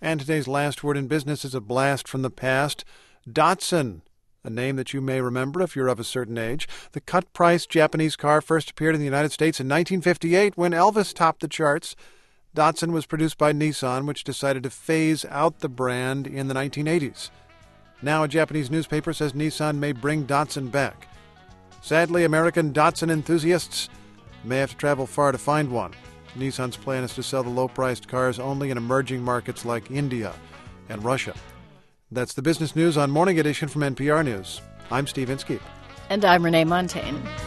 And today's last word in business is a blast from the past. Datsun, a name that you may remember if you're of a certain age. The cut-price Japanese car first appeared in the United States in 1958 when Elvis topped the charts. Datsun was produced by Nissan, which decided to phase out the brand in the 1980s. Now a Japanese newspaper says Nissan may bring Datsun back. Sadly, American Datsun enthusiasts may have to travel far to find one. Nissan's plan is to sell the low-priced cars only in emerging markets like India and Russia. That's the business news on Morning Edition from NPR News. I'm Steve Inskeep. And I'm Renee Montagne.